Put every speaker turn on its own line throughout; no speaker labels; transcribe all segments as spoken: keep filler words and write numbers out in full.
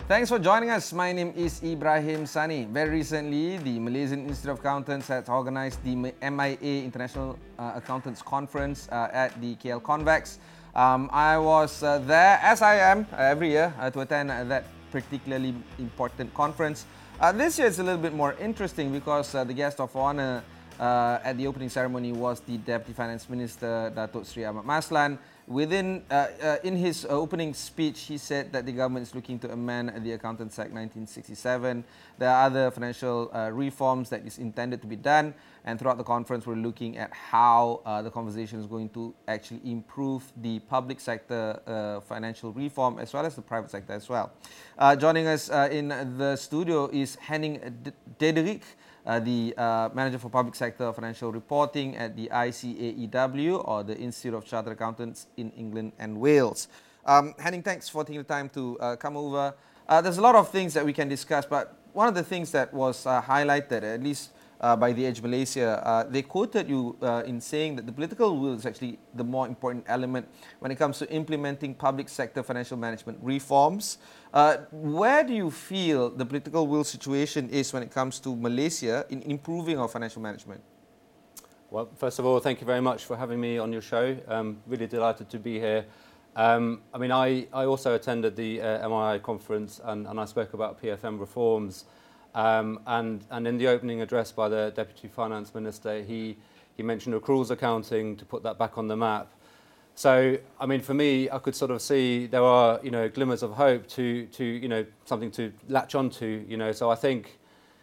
Thanks for joining us. My name is Ibrahim Sani. Very recently, the Malaysian Institute of Accountants has organised the M I A International uh, Accountants Conference uh, at the K L Convex. Um, I was uh, there, as I am uh, every year, uh, to attend uh, that particularly important conference. Uh, this year it's a little bit more interesting because uh, the guest of honour uh, at the opening ceremony was the Deputy Finance Minister, Datuk Sri Ahmad Maslan. Within, uh, uh, in his opening speech, he said that the government is looking to amend the Accountants Act nineteen sixty-seven. There are other financial uh, reforms that is intended to be done, and throughout the conference, we're looking at how uh, the conversation is going to actually improve the public sector uh, financial reform as well as the private sector as well. Uh, joining us uh, in the studio is Henning Diederik, Uh, the uh, Manager for Public Sector Financial Reporting at the I C A E W, or the Institute of Chartered Accountants in England and Wales. Um, Henning, thanks for taking the time to uh, come over. Uh, there's a lot of things that we can discuss, but one of the things that was uh, highlighted, at least uh, by The Edge Malaysia, uh, they quoted you uh, in saying that the political will is actually the more important element when it comes to implementing public sector financial management reforms. Uh, where do you feel the political will situation is when it comes to Malaysia in improving our financial management?
Well, first of all, thank you very much for having me on your show. Um, really delighted to be here. Um, I mean, I, I also attended the uh, M I A conference and, and I spoke about P F M reforms. Um, and, and in the opening address by the Deputy Finance Minister, he, he mentioned accruals accounting to put that back on the map. So, I mean, for me, I could sort of see there are, you know, glimmers of hope to, to, you know, something to latch onto, you know. So I think,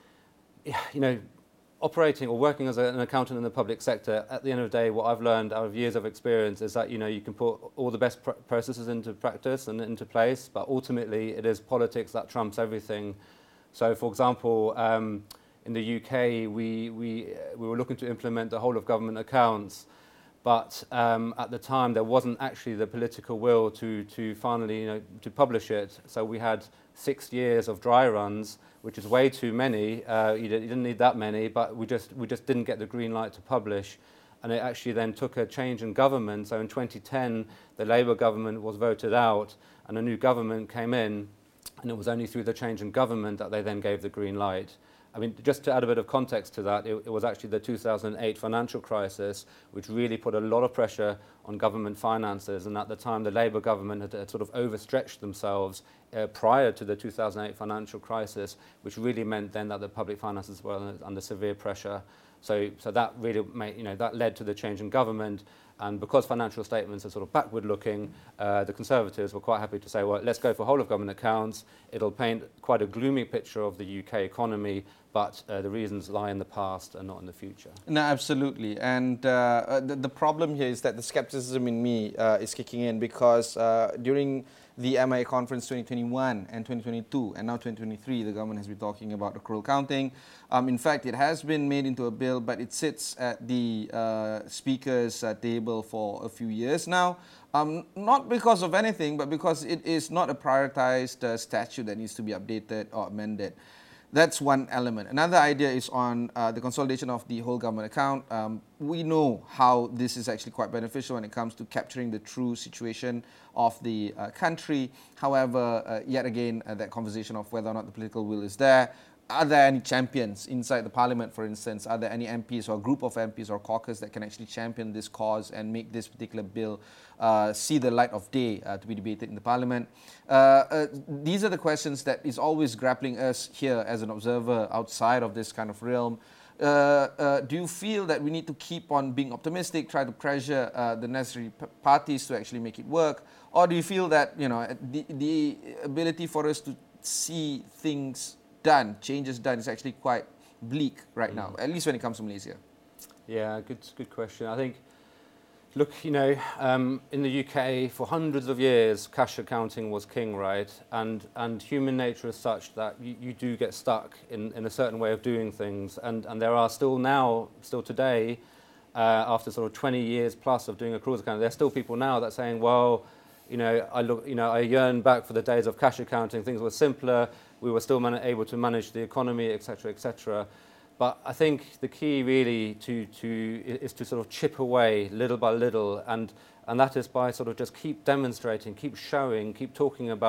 you know, operating or working as an accountant in the public sector, at the end of the day, what I've learned out of years of experience is that, you know, you can put all the best pr processes into practice and into place, but ultimately it is politics that trumps everything. So, for example, um, in the U K, we, we, we were looking to implement the whole of government accounts. But um, at the time, there wasn't actually the political will to, to finally, you know, to publish it. So we had six years of dry runs, which is way too many. Uh, you, you didn't need that many, but we just, we just didn't get the green light to publish. And it actually then took a change in government. So in twenty ten, the Labour government was voted out, and a new government came in. And it was only through the change in government that they then gave the green light. I mean, just to add a bit of context to that, it, it was actually the two thousand eight financial crisis which really put a lot of pressure on government finances, and at the time the Labour government had, had sort of overstretched themselves uh, prior to the two thousand eight financial crisis, which really meant then that the public finances were under, under severe pressure. So, so that really made, you know, that led to the change in government. And because financial statements are sort of backward-looking, uh, the Conservatives were quite happy to say, well, let's go for whole-of-government accounts. It'll paint quite a gloomy picture of the U K economy, but uh, the reasons lie in the past and not in the future.
No, absolutely. And uh, the, the problem here is that the skepticism in me uh, is kicking in because uh, during the M I A conference twenty twenty-one and twenty twenty-two, and now twenty twenty-three, the government has been talking about accrual counting. Um, in fact, it has been made into a bill, but it sits at the uh, speaker's uh, table for a few years now. Um, not because of anything, but because it is not a prioritized uh, statute that needs to be updated or amended. That's one element. Another idea is on uh, the consolidation of the whole government account. Um, we know how this is actually quite beneficial when it comes to capturing the true situation of the uh, country. However, uh, yet again, uh, that conversation of whether or not the political will is there. Are there any champions inside the parliament, for instance? Are there any M Ps or group of M Ps or caucus that can actually champion this cause and make this particular bill uh, see the light of day uh, to be debated in the parliament? Uh, uh, these are the questions that is always grappling us here as an observer outside of this kind of realm. Uh, uh, do you feel that we need to keep on being optimistic, try to pressure uh, the necessary p parties to actually make it work? Or do you feel that, you know, the, the ability for us to see things done, changes done, is actually quite bleak right mm. now, at least when it comes to Malaysia?
Yeah, good, good question. I think, look, you know, um, in the U K for hundreds of years, cash accounting was king, right? And and human nature is such that you, you do get stuck in, in a certain way of doing things. And and there are still now, still today, uh, after sort of twenty years plus of doing accruals accounting, there's still people now that are saying, well, you know, I look, you know, I yearn back for the days of cash accounting. Things were simpler. We were still able to manage the economy, et cetera, et cetera. But I think the key really to, to is to sort of chip away little by little, and and that is by sort of just keep demonstrating, keep showing, keep talking about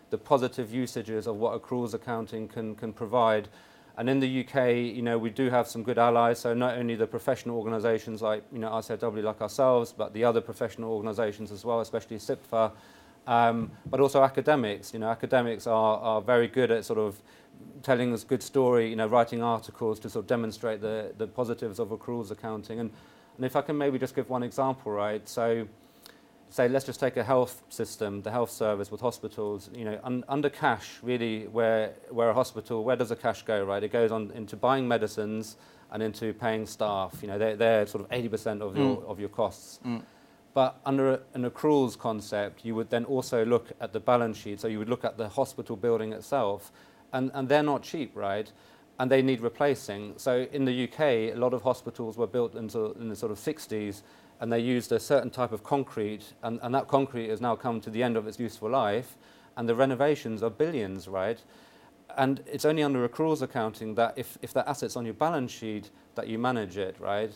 the positive usages of what accruals accounting can, can provide. And in the U K, you know, we do have some good allies. So not only the professional organisations like, you know, I C A W like ourselves, but the other professional organisations as well, especially SIPFA, um, but also academics. You know, academics are, are very good at sort of telling us good story, you know, writing articles to sort of demonstrate the, the positives of accruals accounting. And, and if I can maybe just give one example, right? So say, let's just take a health system, the health service with hospitals, you know, un, under cash, really, where, where a hospital, where does the cash go, right? It goes on into buying medicines and into paying staff. You know, they're, they're sort of eighty percent of, mm. your, of your costs. Mm. But under a, an accruals concept, you would then also look at the balance sheet. So you would look at the hospital building itself, and, and they're not cheap, right? And they need replacing. So in the U K, a lot of hospitals were built into, in the sort of sixties, and they used a certain type of concrete, and, and that concrete has now come to the end of its useful life, and the renovations are billions, right? And it's only under accruals accounting that if, if that asset's on your balance sheet, that you manage it, right?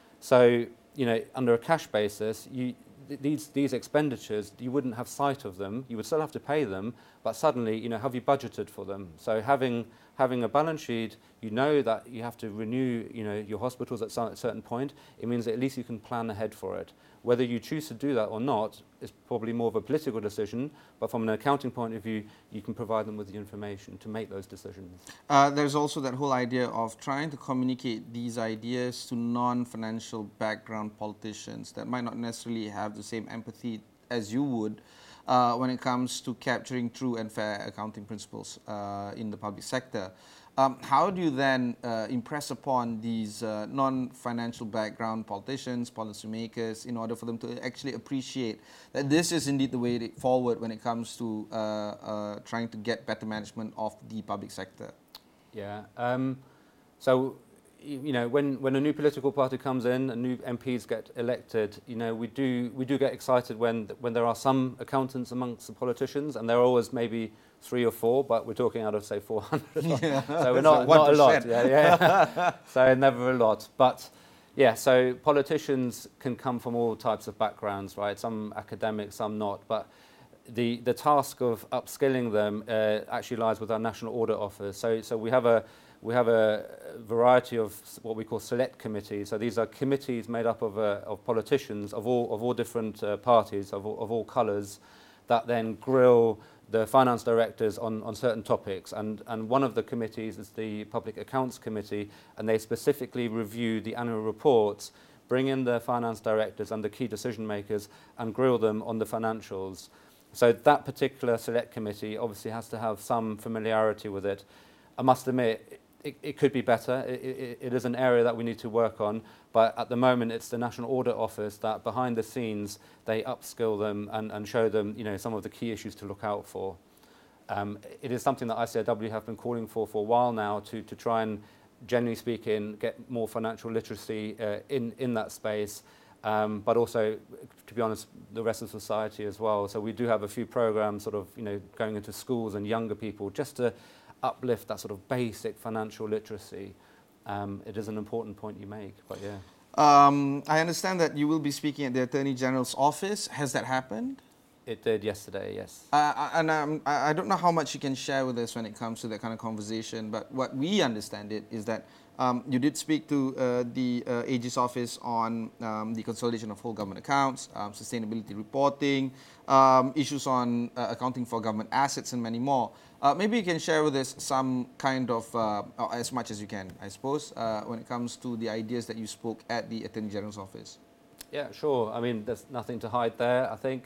So, you know, under a cash basis, you, th these, these expenditures, you wouldn't have sight of them, you would still have to pay them, but suddenly, you know, have you budgeted for them? So having, having a balance sheet, you know that you have to renew, you know, your hospitals at some, a certain point. It means that at least you can plan ahead for it. Whether you choose to do that or not is probably more of a political decision, but from an accounting point of view, you can provide them with the information to make those decisions.
Uh, there's also that whole idea of trying to communicate these ideas to non-financial background politicians that might not necessarily have the same empathy as you would uh, when it comes to capturing true and fair accounting principles uh, in the public sector. Um, how do you then uh, impress upon these uh, non-financial background politicians, policymakers, in order for them to actually appreciate that this is indeed the way forward when it comes to uh, uh, trying to get better management of the public sector?
Yeah. Um, so, you know, when, when a new political party comes in and new M Ps get elected, you know, we do we do get excited when when there are some accountants amongst the politicians, and there are always maybe three or four, but we're talking out of, say, four hundred. Yeah. So we're not, not a lot. Yeah, yeah. So never a lot. But, yeah, so politicians can come from all types of backgrounds, right? Some academic, some not. But the, the task of upskilling them uh, actually lies with our National Audit Office. So, so we have a we have a variety of what we call select committees. So these are committees made up of, uh, of politicians of all, of all different uh, parties, of all, of all colours, that then grill the finance directors on, on certain topics, and, and one of the committees is the Public Accounts Committee, and they specifically review the annual reports, bring in the finance directors and the key decision makers and grill them on the financials. So that particular select committee obviously has to have some familiarity with it. I must admit, it, it could be better. It, it, it is an area that we need to work on, but at the moment it's the National Audit Office that behind the scenes they upskill them and, and show them, you know, some of the key issues to look out for. Um, it is something that I C A W have been calling for for a while now to, to try and, generally speaking, get more financial literacy uh, in, in that space, um, but also, to be honest, the rest of society as well. So we do have a few programs sort of, you know, going into schools and younger people just to uplift that sort of basic financial literacy. Um, it is an important point you make, but yeah.
Um, I understand that you will be speaking at the Attorney General's office. Has that happened?
It did yesterday, yes.
Uh, and um, I don't know how much you can share with us when it comes to that kind of conversation, but what we understand it is that um, you did speak to uh, the uh, A G's office on um, the consolidation of whole government accounts, um, sustainability reporting, um, issues on uh, accounting for government assets, and many more. Uh, maybe you can share with us some kind of, uh, as much as you can, I suppose, uh, when it comes to the ideas that you spoke at the Attorney General's office.
Yeah, sure. I mean, there's nothing to hide there, I think.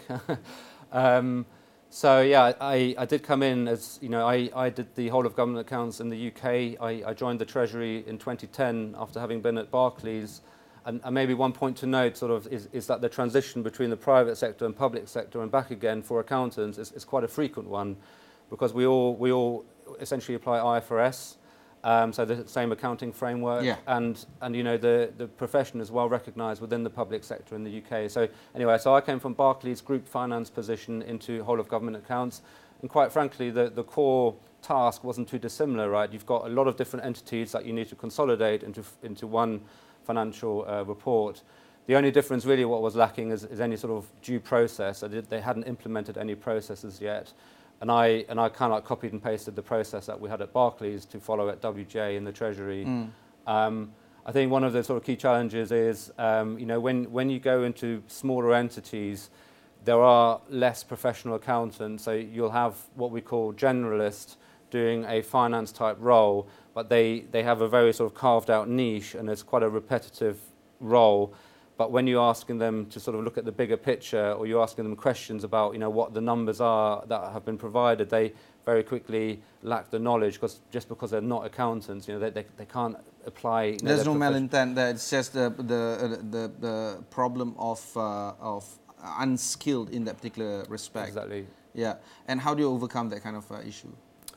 um, so, yeah, I, I did come in as, you know, I, I did the whole of government accounts in the U K. I, I joined the Treasury in twenty ten after having been at Barclays. And, and maybe one point to note sort of is, is that the transition between the private sector and public sector and back again for accountants is, is quite a frequent one, because we all, we all essentially apply I F R S. Um, so the same accounting framework,
yeah.
and and you know the the profession is well recognised within the public sector in the U K. So anyway, so I came from Barclays Group Finance position into whole of government accounts, and quite frankly, the the core task wasn't too dissimilar, right? You've got a lot of different entities that you need to consolidate into into one financial uh, report. The only difference really what was lacking is, is any sort of due process. They hadn't implemented any processes yet. And I, and I kind of like copied and pasted the process that we had at Barclays to follow at W G A in the Treasury.
Mm.
Um, I think one of the sort of key challenges is, um, you know, when, when you go into smaller entities, there are less professional accountants, so you'll have what we call generalists doing a finance type role, but they, they have a very sort of carved out niche and it's quite a repetitive role. But when you're asking them to sort of look at the bigger picture, or you're asking them questions about, you know, what the numbers are that have been provided, they very quickly lack the knowledge, because just because they're not accountants, you know, they, they, they can't apply. You know,
There's no malintent there. It's just the the the, the problem of uh, of unskilled in that particular respect.
Exactly.
Yeah. And how do you overcome that kind of uh, issue?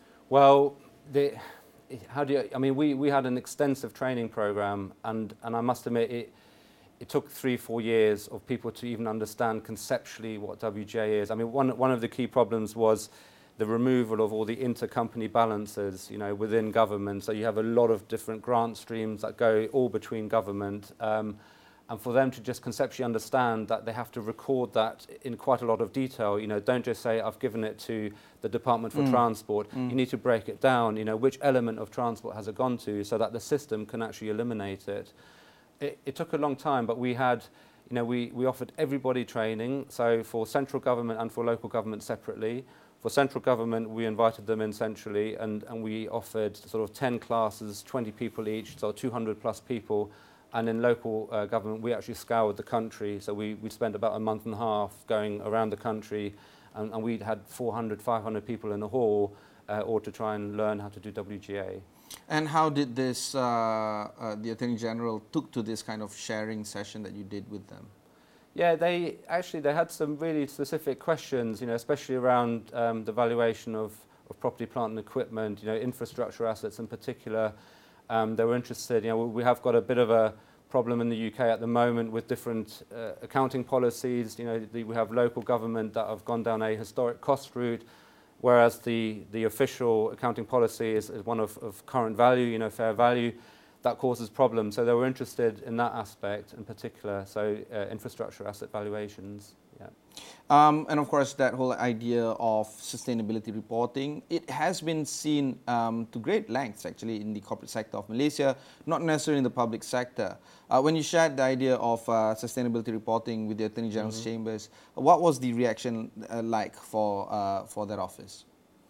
Well, the, how do you? I mean, we we had an extensive training program, and and I must admit it. It took three, four years of people to even understand conceptually what W G A is. I mean, one one of the key problems was the removal of all the intercompany balances, you know, within government. So you have a lot of different grant streams that go all between government, um, and for them to just conceptually understand that they have to record that in quite a lot of detail. You know, don't just say I've given it to the Department for
mm.
Transport.
Mm.
You need to break it down. You know, which element of transport has it gone to, so that the system can actually eliminate it. It, it took a long time, but we had, you know, we, we offered everybody training, so for central government and for local government separately. For central government, we invited them in centrally, and, and we offered sort of ten classes, twenty people each, so two hundred plus people. And in local uh, government, we actually scoured the country, so we, we spent about a month and a half going around the country, and, and we had four hundred, five hundred people in the hall, uh, all to try and learn how to do W G A.
And how did this, uh, uh, the Attorney General took to this kind of sharing session that you did with them?
Yeah, they actually they had some really specific questions, you know, especially around um, the valuation of, of property, plant and equipment, you know, infrastructure assets in particular. Um, they were interested, you know, we have got a bit of a problem in the U K at the moment with different uh, accounting policies. You know, the, we have local government that have gone down a historic cost route, whereas the, the official accounting policy is, is one of, of current value, you know, fair value. That causes problems. So they were interested in that aspect in particular, so uh, infrastructure asset valuations. Yeah.
Um, and of course, that whole idea of sustainability reporting, it has been seen um, to great lengths actually in the corporate sector of Malaysia, not necessarily in the public sector. Uh, when you shared the idea of uh, sustainability reporting with the Attorney General's mm-hmm. chambers, what was the reaction uh, like for, uh, for that office?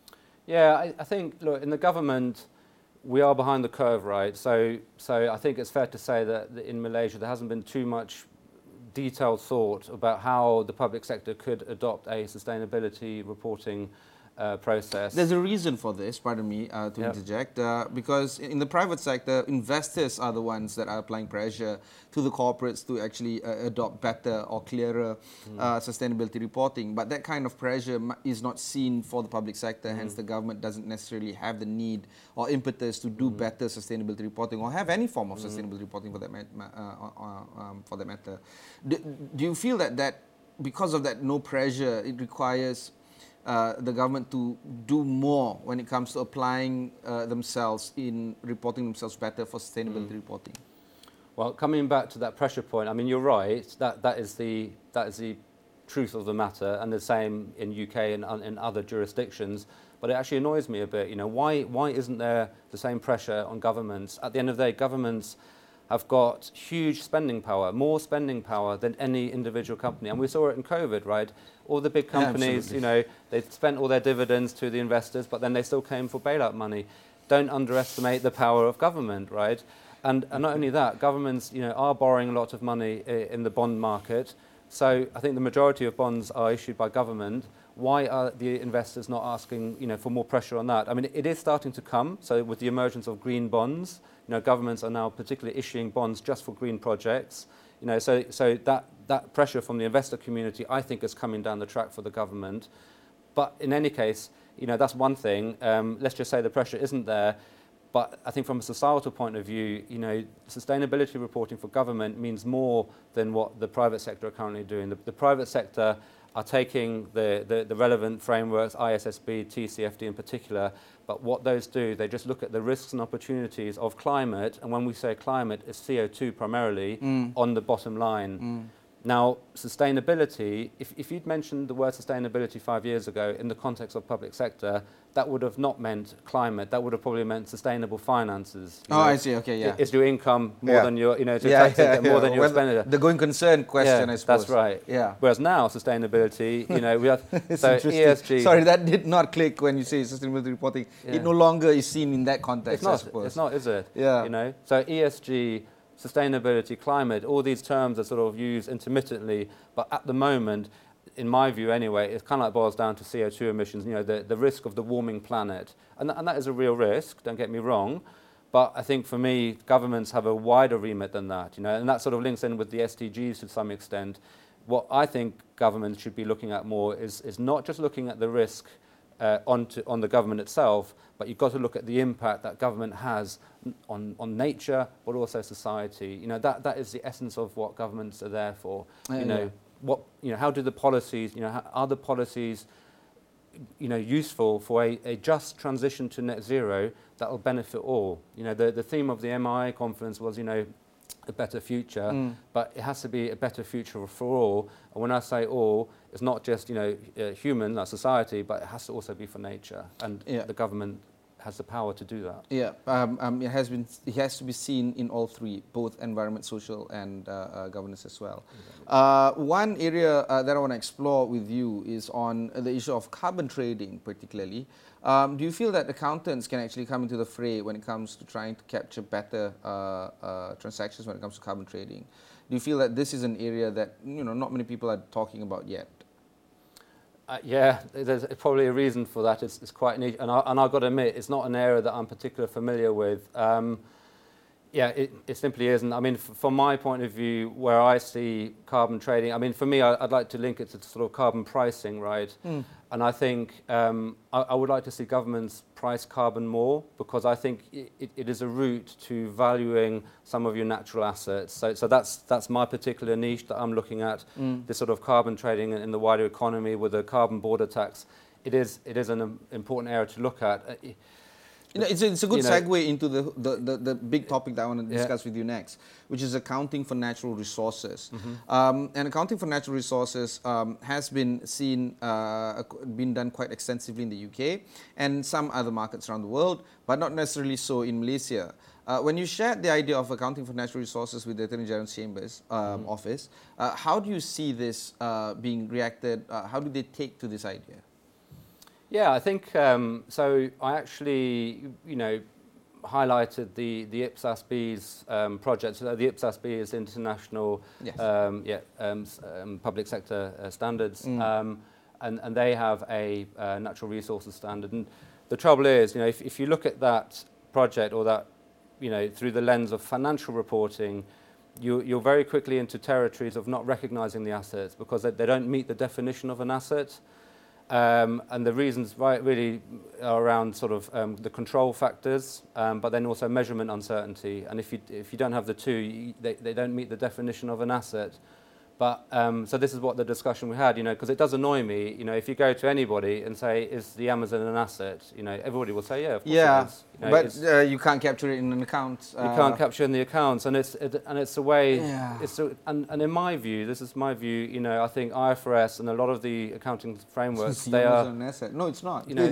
Yeah, I, I think, look, in the government, we are behind the curve, right? So, so I think it's fair to say that in Malaysia there hasn't been too much detailed thought about how the public sector could adopt a sustainability reporting uh, process.
There's a reason for this, pardon me uh, to yep. interject, uh, because in the private sector, investors are the ones that are applying pressure to the corporates to actually uh, adopt better or clearer mm. uh, sustainability reporting. But that kind of pressure is not seen for the public sector, mm. hence the government doesn't necessarily have the need or impetus to do mm. better sustainability reporting or have any form of mm. sustainability reporting for that, uh, uh, um, for that matter. Do, do you feel that, that because of that no pressure, it requires Uh, the government to do more when it comes to applying uh, themselves in reporting themselves better for sustainability mm. reporting?
Well, coming back to that pressure point, I mean, you're right. That that is the that is the truth of the matter, and the same in U K and in other jurisdictions. But it actually annoys me a bit. You know, why why isn't there the same pressure on governments? At the end of the day, governments have got huge spending power, more spending power than any individual company. And we saw it in COVID, right? All the big companies, yeah, you know, they spent all their dividends to the investors, but then they still came for bailout money. Don't underestimate the power of government, right? And, and not only that, governments, you know, are borrowing a lot of money in the bond market. So I think the majority of bonds are issued by government. Why are the investors not asking, you know, for more pressure on that? I mean, it is starting to come. So with the emergence of green bonds, you know, governments are now particularly issuing bonds just for green projects. You know, so so that that pressure from the investor community, I think, is coming down the track for the government. But in any case, you know, that's one thing. Um, let's just say the pressure isn't there. But I think from a societal point of view, you know, sustainability reporting for government means more than what the private sector are currently doing. The, the private sector are taking the, the, the relevant frameworks, I S S B, T C F D in particular, but what those do, they just look at the risks and opportunities of climate, and when we say climate, it's C O two primarily, mm. on the bottom line. Mm. Now, sustainability, if, if you'd mentioned the word sustainability five years ago in the context of public sector, that would have not meant climate. That would have probably meant sustainable finances.
Oh, know? I see. Okay, yeah.
Is your income more
yeah.
than your, you know, is
yeah,
taxes
yeah,
more
yeah.
than your
well,
expenditure?
The going concern question,
yeah,
I suppose.
That's right.
Yeah.
Whereas now, sustainability, you know, we have so E S G.
Sorry, that did not click when you say sustainability reporting. Yeah. It no longer is seen in that context.
It's not.
I suppose.
It's not, is it?
Yeah.
You know, so E S G. Sustainability, climate, all these terms are sort of used intermittently, but at the moment, in my view anyway, it kind of like boils down to C O two emissions, you know, the, the risk of the warming planet. And, th and that is a real risk, don't get me wrong, but I think for me, governments have a wider remit than that, you know, and that sort of links in with the S D Gs to some extent. What I think governments should be looking at more is, is not just looking at the risk uh, on, to, on the government itself, but you've got to look at the impact that government has on, on nature, but also society. You know, that, that is the essence of what governments are there for.
Uh,
you know,
yeah.
what, you know, how do the policies, you know, how, are the policies, you know, useful for a, a just transition to net zero that will benefit all? You know, the, the theme of the M I conference was, you know, a better future, mm. but it has to be a better future for all. And when I say all, it's not just, you know, uh, human, like society, but it has to also be for nature. And yeah. the government has the power to do that.
Yeah, um, um, it has been. It has to be seen in all three, both environment, social, and uh, uh, governance as well. Exactly. Uh, one area uh, that I want to explore with you is on the issue of carbon trading, particularly. Um, do you feel that accountants can actually come into the fray when it comes to trying to capture better uh, uh, transactions when it comes to carbon trading? Do you feel that this is an area that, you know, not many people are talking about yet?
Uh, yeah, there's probably a reason for that. It's, it's quite niche, and, I, and I've got to admit, it's not an area that I'm particularly familiar with. Um, yeah, it, it simply isn't. I mean, f from my point of view, where I see carbon trading, I mean, for me, I, I'd like to link it to sort of carbon pricing, right? Mm. And I think um, I, I would like to see governments price carbon more, because I think it, it is a route to valuing some of your natural assets. So, so that's, that's my particular niche that I'm looking at, mm. this sort of carbon trading in the wider economy with a carbon border tax. It is, it is an um, important area to look at. Uh,
You know, it's, a, it's a good you know, segue into the, the, the, the big topic that I want to discuss yeah. with you next, which is accounting for natural resources. Mm-hmm. um, and accounting for natural resources um, has been seen, uh, been done quite extensively in the U K and some other markets around the world, but not necessarily so in Malaysia. Uh, when you shared the idea of accounting for natural resources with the Attorney General's Chambers um, mm-hmm. office, uh, how do you see this uh, being reacted? Uh, how do they take to this idea?
Yeah, I think um, so. I actually, you know, highlighted the the IPSAS-B's um, project. So the IPSAS-B is international, yes. um, yeah, um, um, public sector uh, standards, mm. um, and and they have a uh, natural resources standard. And the trouble is, you know, if if you look at that project or that, you know, through the lens of financial reporting, you you're very quickly into territories of not recognizing the assets because they, they don't meet the definition of an asset. Um, and the reasons right, really are around sort of um, the control factors, um, but then also measurement uncertainty. And if you, if you don't have the two, you, they, they don't meet the definition of an asset. But um, so this is what the discussion we had, you know, because it does annoy me, you know, if you go to anybody and say, is the Amazon an asset? You know, everybody will say, yeah, of course
yeah,
it is. You know,
but uh, you can't capture it in an account.
Uh, you can't capture it in the accounts, and it's it, and it's a way.
Yeah.
It's a, and, and in my view, this is my view. You know, I think I F R S and a lot of the accounting frameworks, they are
an asset. No, it's not.
You know,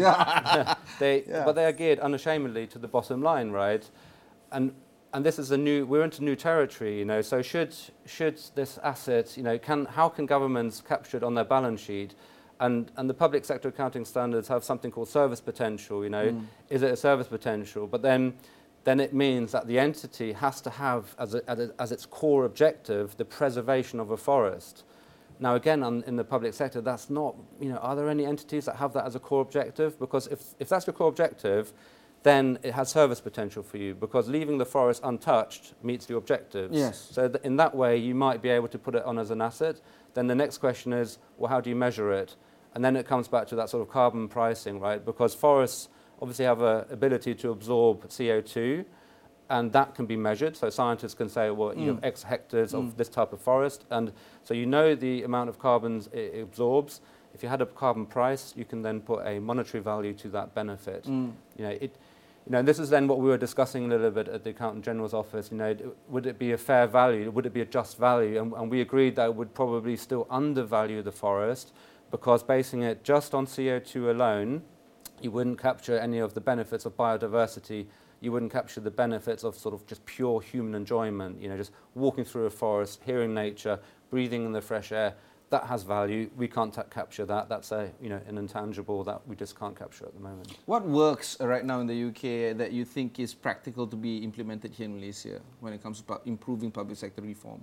they yeah. but they are geared unashamedly to the bottom line, right? And and this is a new. We're into new territory, you know. So should should this asset, you know, can how can governments capture it on their balance sheet? And, and the public sector accounting standards have something called service potential, you know. Mm. Is it a service potential? But then, then it means that the entity has to have as, a, as, a, as its core objective the preservation of a forest. Now again, on, in the public sector, that's not, you know, are there any entities that have that as a core objective? Because if, if that's your core objective, then it has service potential for you, because leaving the forest untouched meets your objectives.
Yes.
So th in that way, you might be able to put it on as an asset. Then the next question is, well, how do you measure it? And then it comes back to that sort of carbon pricing, right? Because forests obviously have an ability to absorb C O two, and that can be measured. So scientists can say, well, mm. you have X hectares mm. of this type of forest, and so you know the amount of carbons it absorbs. If you had a carbon price, you can then put a monetary value to that benefit. Mm. You know, it, you know, this is then what we were discussing a little bit at the Accountant General's office. You know, would it be a fair value? Would it be a just value? And, and we agreed that it would probably still undervalue the forest, because basing it just on C O two alone, you wouldn't capture any of the benefits of biodiversity. You wouldn't capture the benefits of sort of just pure human enjoyment. You know, just walking through a forest, hearing nature, breathing in the fresh air. That has value. We can't ta- capture that. That's a, you know, an intangible that we just can't capture at the moment.
What works right now in the U K that you think is practical to be implemented here in Malaysia when it comes to pu- improving public sector reform,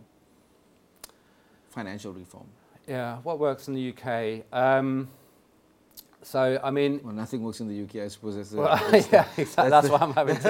financial reform?
Yeah, what works in the U K? Um, so, I mean...
Well, nothing works in the U K, I suppose. That's the,
well,
that's
yeah,
the,
exactly. That's, that's what I'm having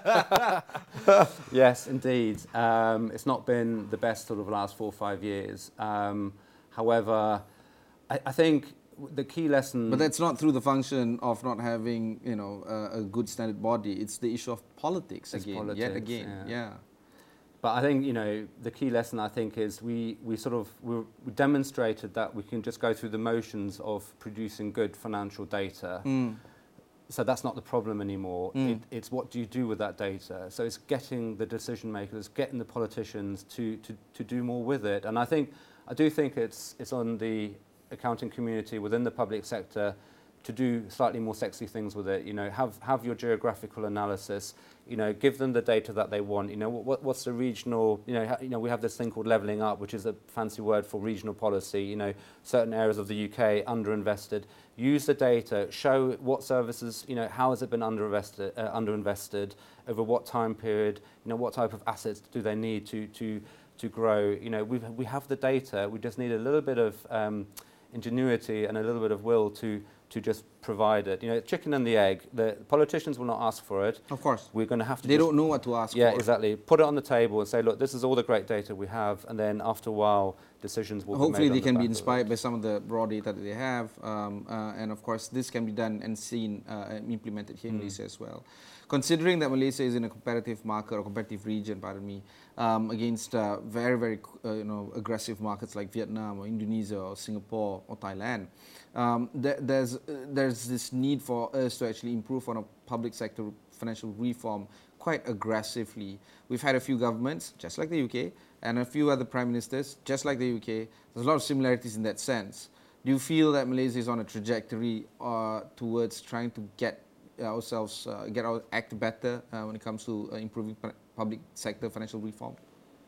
to... Yes, indeed. Um, it's not been the best sort of last four or five years. Um, However, I, I think the key lesson...
But that's not through the function of not having, you know, uh, a good standard body. It's the issue of politics
it's
again,
politics,
yet again,
yeah.
yeah.
But I think, you know, the key lesson, I think, is we, we sort of we, we demonstrated that we can just go through the motions of producing good financial data.
Mm.
So that's not the problem anymore.
Mm.
It, it's what do you do with that data. So it's getting the decision makers, getting the politicians to, to, to do more with it. And I think... I do think it's, it's on the accounting community within the public sector to do slightly more sexy things with it. You know, have, have your geographical analysis, you know, give them the data that they want. You know, what, what's the regional, you know, ha, you know, we have this thing called levelling up, which is a fancy word for regional policy. You know, certain areas of the U K underinvested. Use the data, show what services, you know, how has it been underinvested, uh, underinvested, over what time period, you know, what type of assets do they need to, to to grow. You know, we we have the data. We just need a little bit of um, ingenuity and a little bit of will to to just provide it. You know, chicken and the egg. The politicians will not ask for it.
Of course.
We're going to have to.
They don't know what to ask
yeah,
for.
Yeah, exactly. Put it on the table and say, look, this is all the great data we have, and then after a while, decisions will
Hopefully
be made.
Hopefully they
on
can
the
be
back
inspired by some of the raw data that they have, um, uh, and of course this can be done and seen uh, and implemented here in mm. Malaysia as well. Considering that Malaysia is in a competitive market or competitive region, pardon me, um, against uh, very very uh, you know aggressive markets like Vietnam or Indonesia or Singapore or Thailand, um, th there's uh, there's this need for us to actually improve on a public sector financial reform quite aggressively. We've had a few governments, just like the U K, and a few other prime ministers, just like the U K. There's a lot of similarities in that sense. Do you feel that Malaysia is on a trajectory uh, towards trying to get ourselves, uh, get our act better uh, when it comes to uh, improving public sector financial reform?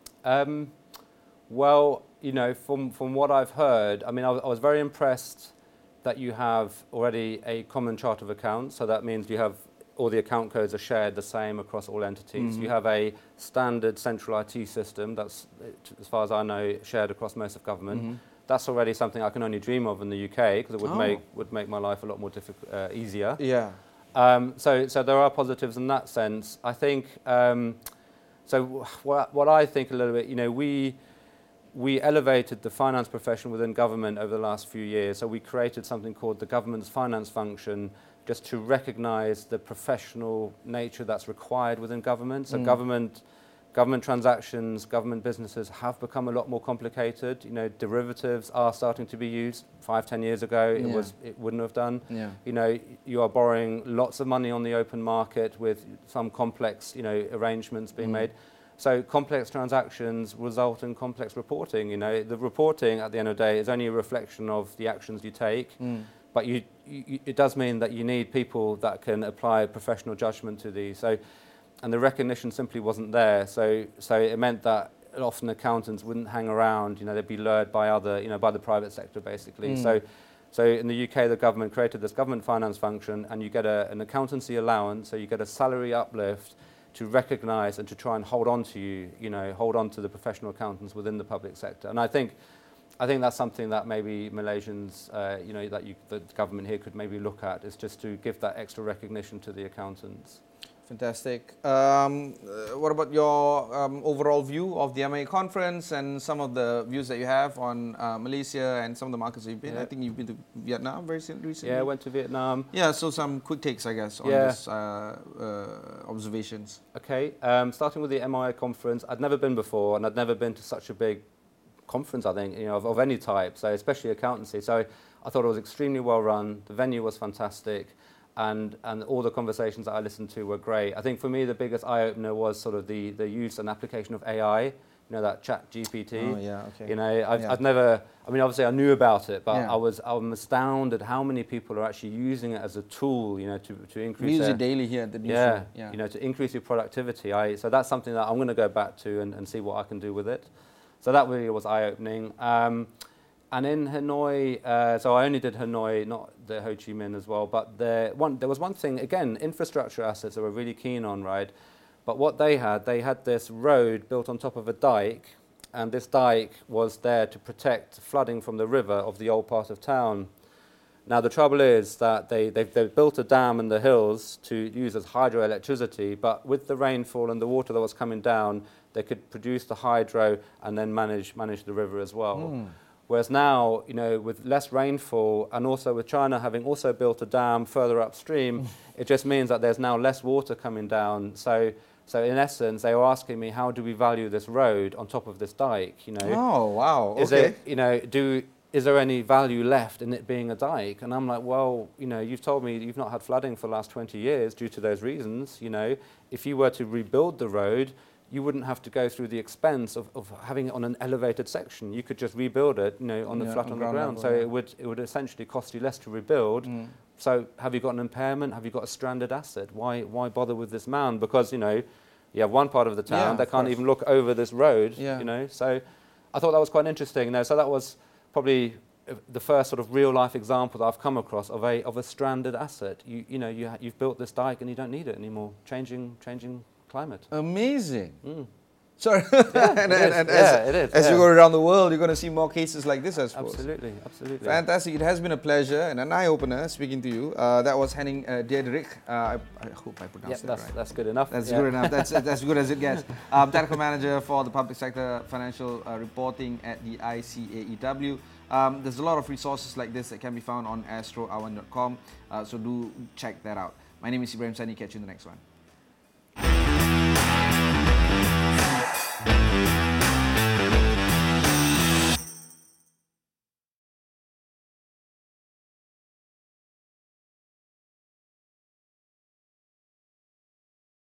Um, well, you know, from, from what I've heard, I mean, I was, I was very impressed that you have already a common chart of accounts. So that means you have all the account codes are shared the same across all entities. Mm-hmm. You have a standard central I T system that's, as far as I know, shared across most of government. Mm-hmm. That's already something I can only dream of in the U K, because it would oh. make would make my life a lot more difficult, uh, easier.
Yeah.
Um, so, so there are positives in that sense. I think. Um, so, what what I think a little bit, you know, we. We elevated the finance profession within government over the last few years. So we created something called the government's finance function, just to recognise the professional nature that's required within government. So mm. government, government transactions, government businesses have become a lot more complicated. You know, derivatives are starting to be used. Five, ten years ago, yeah. it was it wouldn't have done.
Yeah.
You know, you are borrowing lots of money on the open market with some complex, you know, arrangements being mm. made. So complex transactions result in complex reporting. You know, the reporting at the end of the day is only a reflection of the actions you take, mm. but you, you, it does mean that you need people that can apply professional judgment to these. So, and the recognition simply wasn't there. So, so it meant that often accountants wouldn't hang around. You know, they'd be lured by other, you know, by the private sector basically. Mm. So, so in the U K, the government created this government finance function, and you get a, an accountancy allowance. So you get a salary uplift to recognise and to try and hold on to you, you know, hold on to the professional accountants within the public sector. And I think, I think that's something that maybe Malaysians, uh, you know, that you, the government here could maybe look at, is just to give that extra recognition to the accountants.
Fantastic. Um, uh, what about your um, overall view of the M I A conference and some of the views that you have on uh, Malaysia and some of the markets that you've been? Yeah. I think you've been to Vietnam very recently.
Yeah, I went to Vietnam.
Yeah, so some quick takes, I guess, on
yeah.
this uh, uh, observations.
Okay, um, starting with the M I A conference, I'd never been before, and I'd never been to such a big conference, I think, you know, of, of any type, so especially accountancy. So I thought it was extremely well run. The venue was fantastic. and and all the conversations that I listened to were great. I think for me the biggest eye-opener was sort of the, the use and application of A I, you know, that Chat G P T.
Oh, yeah, okay.
You know, I've,
Yeah.
I've never, I mean, obviously I knew about it, but
Yeah.
I was I'm astounded how many people are actually using it as a tool, you know, to, to increase
We use
their,
it daily here at the
yeah,
newsroom. Yeah,
you know, to increase your productivity. I, so that's something that I'm going to go back to and, and see what I can do with it. So that really was eye-opening. Um, and in Hanoi, uh, so I only did Hanoi, not the Ho Chi Minh as well, but there, one, there was one thing, again, infrastructure assets I were really keen on, right? But what they had, they had this road built on top of a dike, and this dike was there to protect flooding from the river of the old part of town. Now, the trouble is that they, they've, they've built a dam in the hills to use as hydroelectricity, but with the rainfall and the water that was coming down, they could produce the hydro and then manage, manage the river as well.
Mm.
Whereas now, you know, with less rainfall and also with China having also built a dam further upstream, it just means that there's now less water coming down. So, so in essence, they were asking me, how do we value this road on top of this dike? You know,
Oh, wow.
is
Okay.
it, you know, do is there any value left in it being a dike? And I'm like, well, you know, you've told me you've not had flooding for the last twenty years due to those reasons. You know, if you were to rebuild the road, you wouldn't have to go through the expense of, of having it on an elevated section. You could just rebuild it, you know, on
Yeah,
the flat
on
on the
ground
ground.
level,
so
yeah.
it would it would essentially cost you less to rebuild.
Mm.
So have you got an impairment? Have you got a stranded asset? Why why bother with this mound? Because, you know, you have one part of the town
Yeah,
that
of
can't
course.
even look over this road.
Yeah.
You know, so I thought that was quite interesting. You know, so that was probably uh, the first sort of real life example that I've come across of a of a stranded asset. You you know you ha- you've built this dike and you don't need it anymore. Changing changing climate.
Amazing.
Mm.
Sorry.
Yeah,
and
it
and,
is.
and
Yeah,
as,
it is,
as you
yeah.
go around the world, you're going to see more cases like this, I suppose.
Absolutely, absolutely.
Fantastic. It has been a pleasure and an eye-opener speaking to you. Uh, that was Henning uh, Diederich. Uh, I, I hope I
Yeah,
pronounced
that's
that right.
that's good enough.
That's
yeah.
good enough. That's that's good as it gets. Um, Technical Manager for the Public Sector Financial uh, Reporting at the I C A E W. Um, there's a lot of resources like this that can be found on astro awan dot com, uh, so do check that out. My name is Ibrahim Sani. Catch you in the next one.